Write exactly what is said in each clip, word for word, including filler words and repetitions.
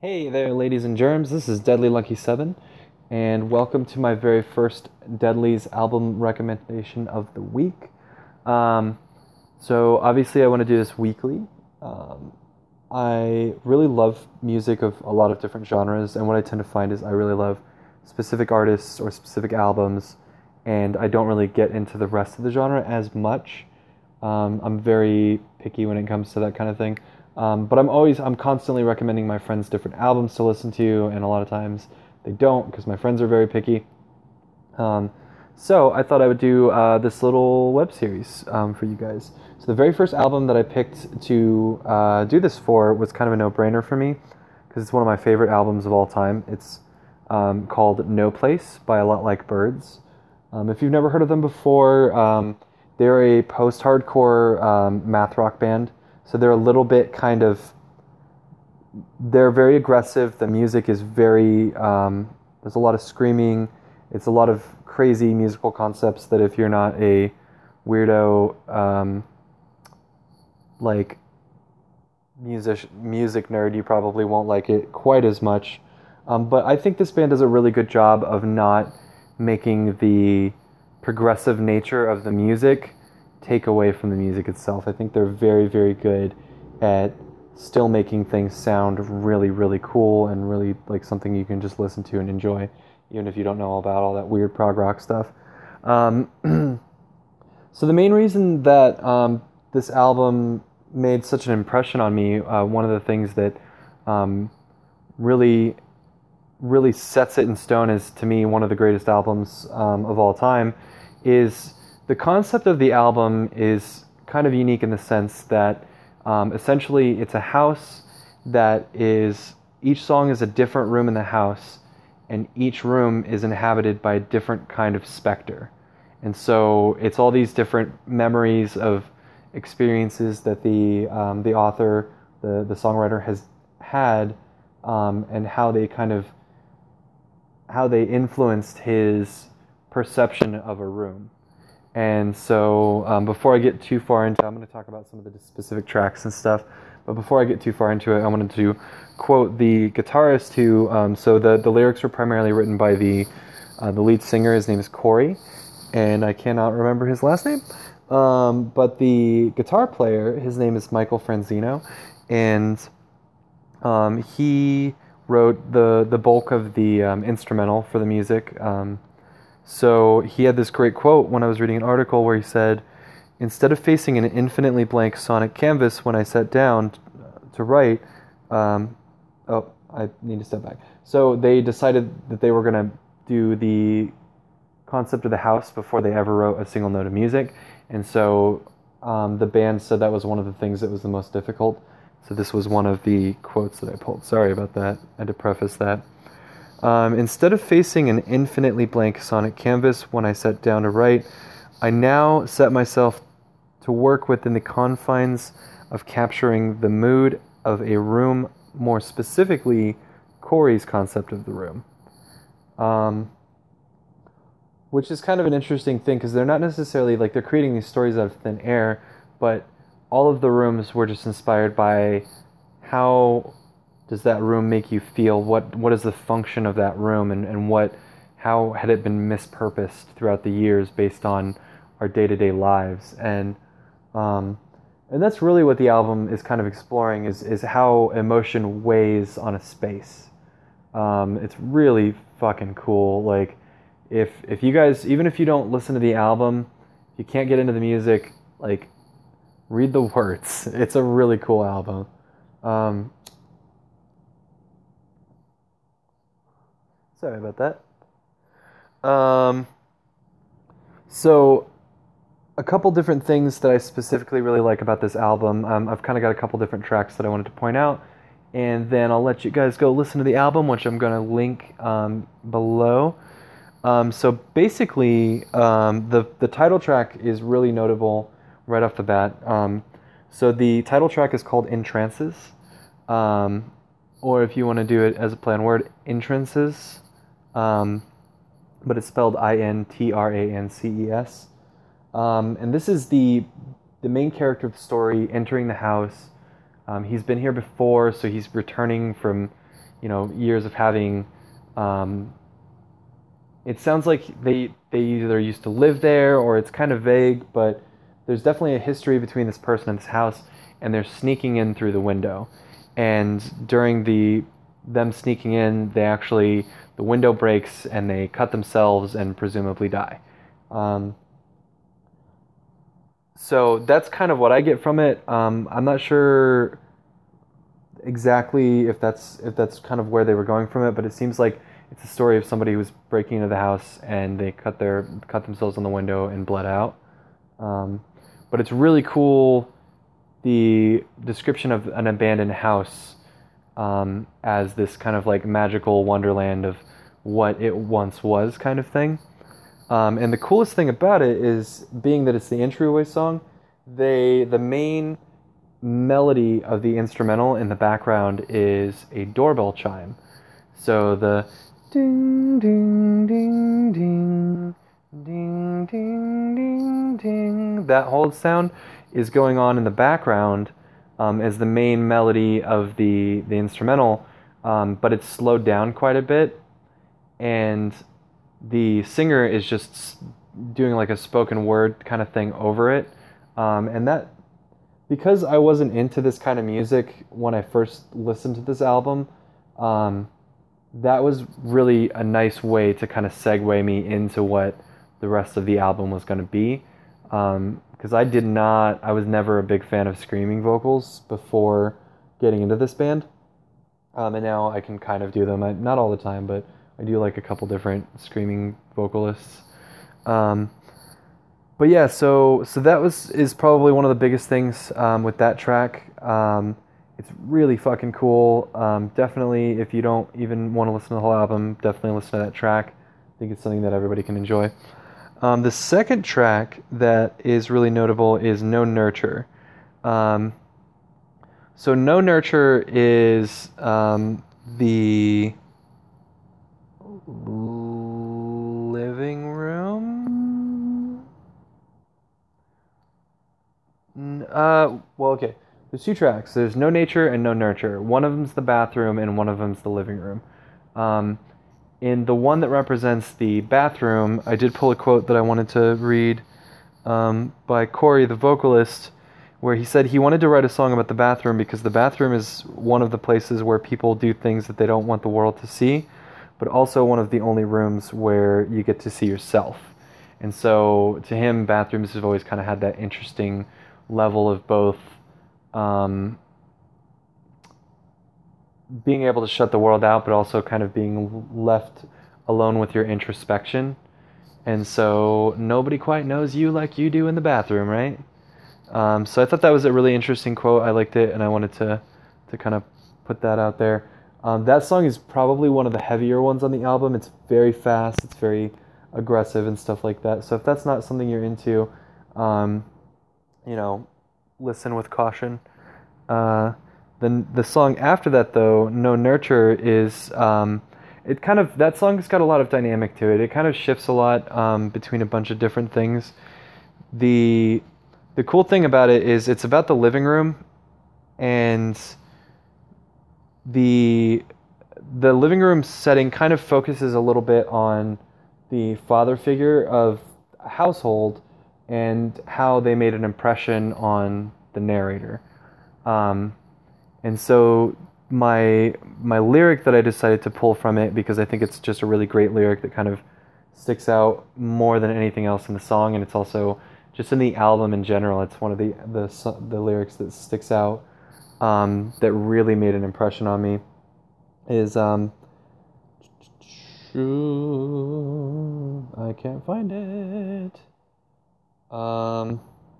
Hey there, ladies and germs. This is Deadly Lucky Seven, and welcome to my very first Deadly's album recommendation of the week. Um, so obviously, I want to do this weekly. Um, I really love music of a lot of different genres, and what I tend to find is I really love specific artists or specific albums, and I don't really get into the rest of the genre as much. Um, I'm very picky when it comes to that kind of thing. Um, but I'm always, I'm constantly recommending my friends different albums to listen to, and a lot of times they don't because my friends are very picky. Um, so I thought I would do uh, this little web series um, for you guys. So the very first album that I picked to uh, do this for was kind of a no-brainer for me because it's one of my favorite albums of all time. It's um, called No Place by A Lot Like Birds. Um, if you've never heard of them before, um, they're a post-hardcore um, math rock band. So they're a little bit kind of, they're very aggressive. The music is very, um, there's a lot of screaming. It's a lot of crazy musical concepts that if you're not a weirdo, um, like music, music nerd, you probably won't like it quite as much. Um, but I think this band does a really good job of not making the progressive nature of the music take away from the music itself. I think they're very, very good at still making things sound really, really cool and really like something you can just listen to and enjoy, even if you don't know about all that weird prog rock stuff. Um, so the main reason that um, this album made such an impression on me, uh, one of the things that um, really, really sets it in stone as, to me, one of the greatest albums um, of all time, is the concept of the album is kind of unique in the sense that um, essentially it's a house that is, each song is a different room in the house, and each room is inhabited by a different kind of specter. And so it's all these different memories of experiences that the um, the author, the, the songwriter has had, um, and how they kind of, how they influenced his perception of a room. And so um, before I get too far into it, I'm going to talk about some of the specific tracks and stuff. But before I get too far into it, I wanted to quote the guitarist who, um, so the, the lyrics were primarily written by the, uh, the lead singer. His name is Corey, and I cannot remember his last name. Um, but the guitar player, his name is Michael Franzino, and um, he wrote the, the bulk of the um, instrumental for the music. Um, So he had this great quote when I was reading an article where he said, "Instead of facing an infinitely blank sonic canvas when I sat down to write," um, oh, I need to step back. So they decided that they were going to do the concept of the house before they ever wrote a single note of music. And so um, the band said that was one of the things that was the most difficult. So this was one of the quotes that I pulled. Sorry about that. I had to preface that. Um, instead of facing an infinitely blank sonic canvas when I sat down to write, I now set myself to work within the confines of capturing the mood of a room, more specifically, Corey's concept of the room. Um, which is kind of an interesting thing because they're not necessarily, like, they're creating these stories out of thin air, but all of the rooms were just inspired by how does that room make you feel? What what is the function of that room, and, and what how had it been mispurposed throughout the years based on our day-to-day lives? And um, and that's really what the album is kind of exploring, is is how emotion weighs on a space. Um, it's really fucking cool. Like if if you guys, even if you don't listen to the album, if you can't get into the music, like read the words. It's a really cool album. Um, Sorry about that. Um, so, a couple different things that I specifically really like about this album. Um, I've kind of got a couple different tracks that I wanted to point out, and then I'll let you guys go listen to the album, which I'm going to link um, below. Um, so basically, um, the the title track is really notable right off the bat. Um, so the title track is called Intrances, um, or if you want to do it as a play on word, Intrances. Um, but it's spelled I N T R A N C E S. Um, and this is the the main character of the story entering the house. Um, he's been here before, so he's returning from you know, years of having. Um, it sounds like they they either used to live there or it's kind of vague, but there's definitely a history between this person and this house, and they're sneaking in through the window. And during the them sneaking in, they actually the window breaks and they cut themselves and presumably die. Um, so that's kind of what I get from it. Um, I'm not sure exactly if that's if that's kind of where they were going from it, but it seems like it's a story of somebody who was breaking into the house and they cut their cut themselves on the window and bled out. Um, but it's really cool, the description of an abandoned house um, as this kind of like magical wonderland of what it once was, kind of thing. Um, and the coolest thing about it is, being that it's the entryway song, they the main melody of the instrumental in the background is a doorbell chime. So the ding ding ding ding ding ding ding ding, that whole sound is going on in the background um, as the main melody of the the instrumental, um, but it's slowed down quite a bit, and the singer is just doing like a spoken word kind of thing over it, um, and that, because I wasn't into this kind of music when I first listened to this album, um, that was really a nice way to kind of segue me into what the rest of the album was going to be. Um, because I did not, I was never a big fan of screaming vocals before getting into this band. Um, and now I can kind of do them. I, not all the time, but I do like a couple different screaming vocalists. Um, but yeah, so so that was is probably one of the biggest things um, with that track. Um, it's really fucking cool. Um, definitely, if you don't even want to listen to the whole album, definitely listen to that track. I think it's something that everybody can enjoy. Um, the second track that is really notable is No Nurture. Um, so No Nurture is um, the living room? Uh, well, okay. There's two tracks. There's No Nature and No Nurture. One of them's the bathroom and one of them's the living room. Um, in the one that represents the bathroom, I did pull a quote that I wanted to read um, by Corey, the vocalist, where he said he wanted to write a song about the bathroom because the bathroom is one of the places where people do things that they don't want the world to see, but also one of the only rooms where you get to see yourself. And so to him, bathrooms have always kind of had that interesting level of both um, being able to shut the world out, but also kind of being left alone with your introspection. And so nobody quite knows you like you do in the bathroom, right? Um, so I thought that was a really interesting quote. I liked it, and I wanted to, to kind of put that out there. Um, that song is probably one of the heavier ones on the album. It's very fast. It's very aggressive and stuff like that. So if that's not something you're into, um, you know, listen with caution. Uh, then the song after that, though, No Nurture, is um, it kind of that song's got a lot of dynamic to it. It kind of shifts a lot um, between a bunch of different things. The the cool thing about it is it's about the living room, and the the living room setting kind of focuses a little bit on the father figure of a household and how they made an impression on the narrator. Um, and so my my lyric that I decided to pull from it, because I think it's just a really great lyric that kind of sticks out more than anything else in the song, and it's also just in the album in general, it's one of the the, the lyrics that sticks out um, that really made an impression on me, is um, I can't find it. Um,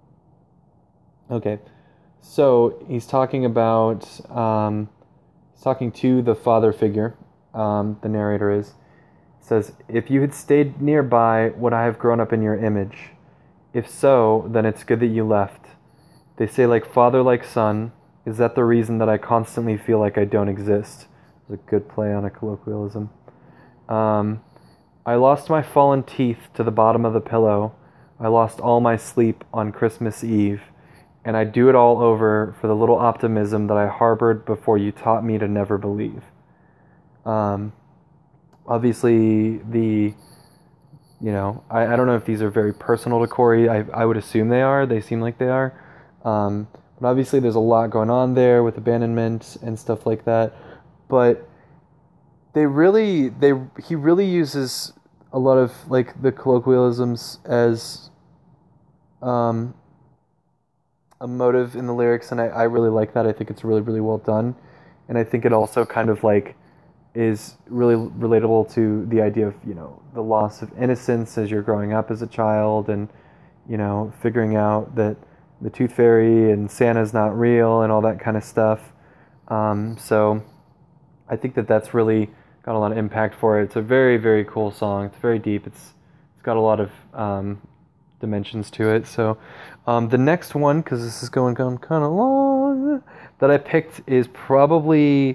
okay. So he's talking about, um, he's talking to the father figure, um, the narrator is. He says, "If you had stayed nearby, would I have grown up in your image? If so, then it's good that you left. They say like father, like son. Is that the reason that I constantly feel like I don't exist?" It's a good play on a colloquialism. Um, "I lost my fallen teeth to the bottom of the pillow. I lost all my sleep on Christmas Eve. And I'd do it all over for the little optimism that I harbored before you taught me to never believe." Um, obviously, the you know I, I don't know if these are very personal to Corey. I I would assume they are. They seem like they are. Um, but obviously, there's a lot going on there with abandonment and stuff like that. But they really they he really uses a lot of like the colloquialisms as um, a motive in the lyrics, and I, I really like that. I think it's really really well done, and I think it also kind of like is really relatable to the idea of, you know, the loss of innocence as you're growing up as a child, and, you know, figuring out that the Tooth Fairy and Santa's not real and all that kind of stuff. Um, so I think that that's really got a lot of impact for it. It's a very, very cool song. It's very deep. It's it's got a lot of um, dimensions to it. So um, the next one, because this is going, going kind of long, that I picked is probably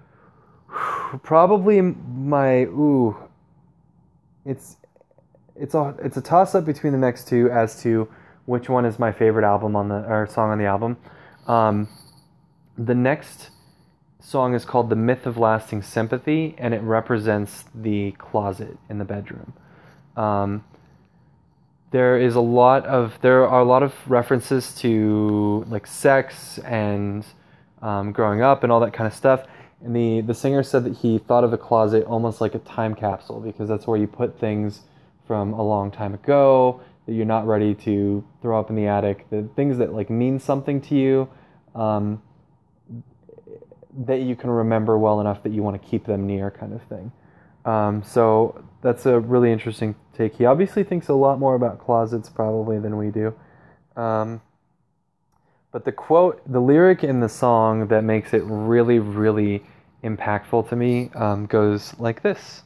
probably my ooh. It's it's a it's a toss up between the next two as to which one is my favorite album on the or song on the album. Um, the next song is called "The Myth of Lasting Sympathy," and it represents the closet in the bedroom. Um, there is a lot of there are a lot of references to like sex and um, growing up and all that kind of stuff. And the the singer said that he thought of the closet almost like a time capsule, because that's where you put things from a long time ago that you're not ready to throw up in the attic, the things that like mean something to you. Um, that you can remember well enough that you want to keep them near, kind of thing. Um, so that's a really interesting take. He obviously thinks a lot more about closets probably than we do. Um, but the quote, the lyric in the song that makes it really, really impactful to me um, goes like this.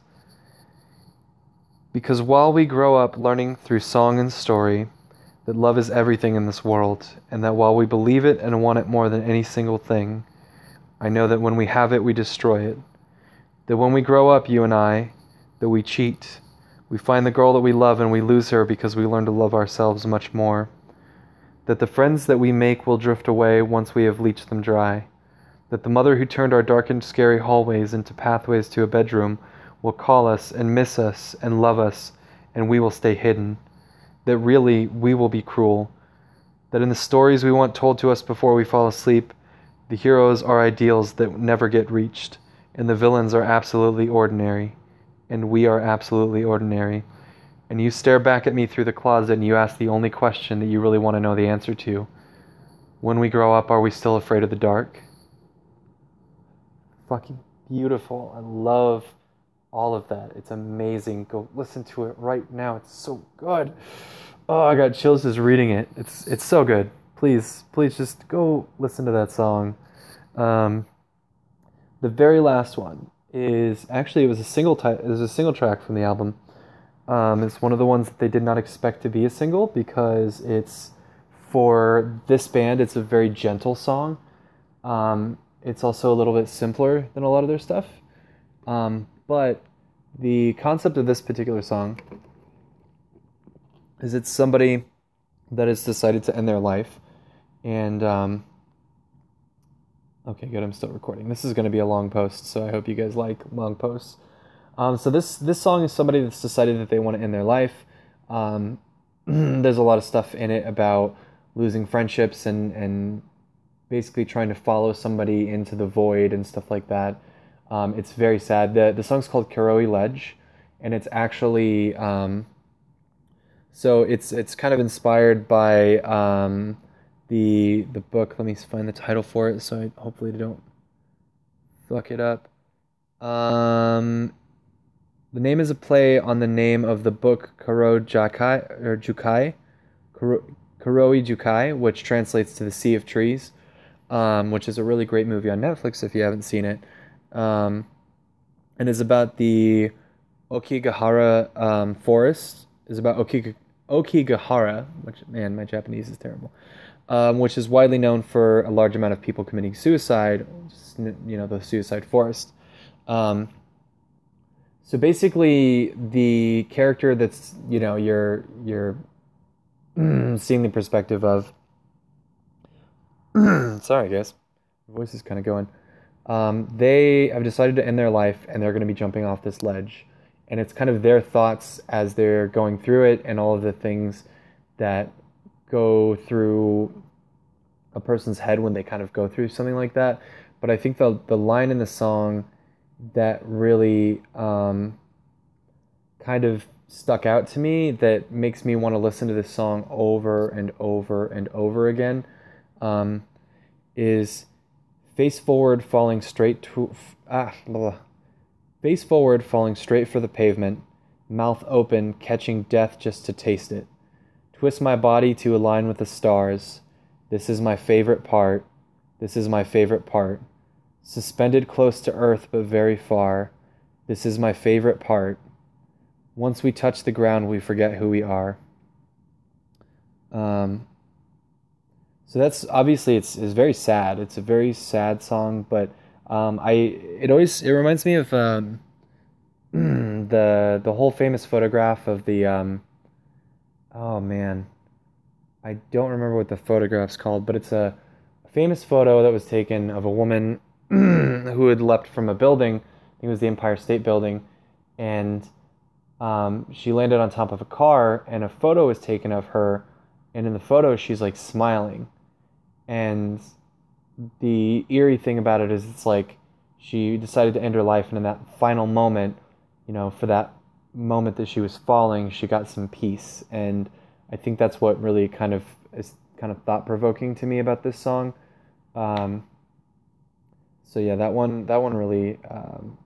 Because while we grow up learning through song and story that love is everything in this world, and that while we believe it and want it more than any single thing, I know that when we have it, we destroy it. That when we grow up, you and I, that we cheat. We find the girl that we love and we lose her because we learn to love ourselves much more. That the friends that we make will drift away once we have leached them dry. That the mother who turned our darkened, scary hallways into pathways to a bedroom will call us and miss us and love us, and we will stay hidden. That really, we will be cruel. That in the stories we want told to us before we fall asleep, the heroes are ideals that never get reached, and the villains are absolutely ordinary, and we are absolutely ordinary. And you stare back at me through the closet and you ask the only question that you really want to know the answer to. When we grow up, are we still afraid of the dark? Fucking beautiful. I love all of that. It's amazing. Go listen to it right now. It's so good. Oh, I got chills just reading it. It's it's so good. Please, please just go listen to that song. Um, the very last one is actually it was a single type. It was a single track from the album. Um, it's one of the ones that they did not expect to be a single, because it's for this band. It's a very gentle song. Um, it's also a little bit simpler than a lot of their stuff. Um, but the concept of this particular song is it's somebody that has decided to end their life. And, um, okay, good, I'm still recording. This is going to be a long post, so I hope you guys like long posts. Um, so this, this song is somebody that's decided that they want to end their life. Um, there's a lot of stuff in it about losing friendships and, and basically trying to follow somebody into the void and stuff like that. Um, it's very sad. The, the song's called Karowe Ledge, and it's actually... Um, so it's it's kind of inspired by um, the the book. Let me find the title for it, so I hopefully don't fuck it up. Um, the name is a play on the name of the book Karo Jakai or Jukai, Karo, Karowe Jukai, which translates to the Sea of Trees, um, which is a really great movie on Netflix if you haven't seen it, um, and is about the Okigahara um, forest. Is about Okigahara. Okigahara, which, man, my Japanese is terrible, um, which is widely known for a large amount of people committing suicide, you know, the suicide forest. Um, so basically, the character that's, you know, you're, you're seeing the perspective of, sorry guys, my voice is kind of going, Um, they have decided to end their life and they're going to be jumping off this ledge. And it's kind of their thoughts as they're going through it and all of the things that go through a person's head when they kind of go through something like that. But I think the the line in the song that really um, kind of stuck out to me, that makes me want to listen to this song over and over and over again, um, is face forward, falling straight to ah, blah, face forward, falling straight for the pavement, mouth open, catching death just to taste it. Twist my body to align with the stars. This is my favorite part. This is my favorite part. Suspended close to earth but very far. This is my favorite part. Once we touch the ground, we forget who we are. Um, so that's obviously it's, it's very sad. It's a very sad song, but um, I it always it reminds me of um, the the whole famous photograph of the um, oh man, I don't remember what the photograph's called, but it's a famous photo that was taken of a woman who had leapt from a building. I think it was the Empire State Building, and um, she landed on top of a car, and a photo was taken of her, and in the photo she's like smiling. And the eerie thing about it is it's like she decided to end her life, and in that final moment, you know, for that moment that she was falling, she got some peace. And I think that's what really kind of is kind of thought-provoking to me about this song. Um, so yeah, that one that one really, um,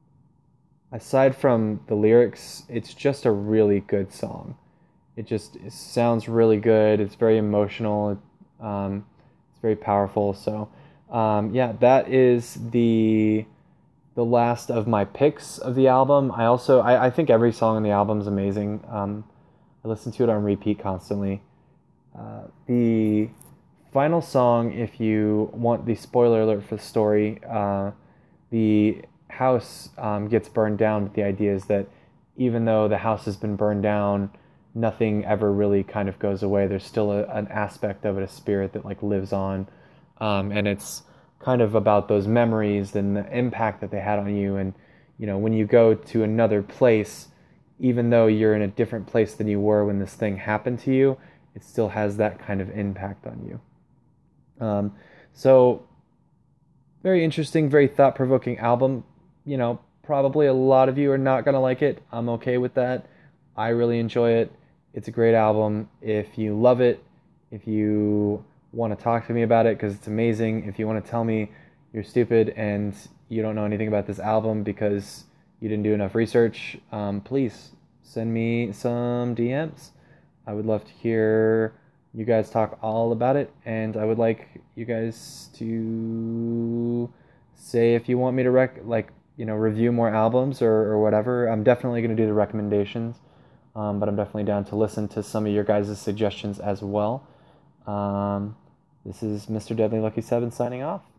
aside from the lyrics, it's just a really good song. It just it sounds really good. It's very emotional. Um, it's very powerful. So um, yeah, that is the the last of my picks of the album. I also I, I think every song on the album is amazing. Um, I listen to it on repeat constantly. Uh, the final song, if you want the spoiler alert for the story, uh, the house um, gets burned down, but the idea is that even though the house has been burned down, nothing ever really kind of goes away. There's still a, an aspect of it, a spirit that like lives on, um, and it's kind of about those memories and the impact that they had on you. And you know, when you go to another place, even though you're in a different place than you were when this thing happened to you, it still has that kind of impact on you. Um, so very interesting, very thought-provoking album. You know, probably a lot of you are not going to like it. I'm okay with that. I really enjoy it. It's a great album. If you love it, if you want to talk to me about it because it's amazing, if you want to tell me you're stupid and you don't know anything about this album because you didn't do enough research, um, please send me some D Ms. I would love to hear you guys talk all about it, and I would like you guys to say if you want me to rec like you know review more albums or, or whatever. I'm definitely going to do the recommendations, um, but I'm definitely down to listen to some of your guys' suggestions as well. Um, this is Mister Deadly Lucky Seven signing off.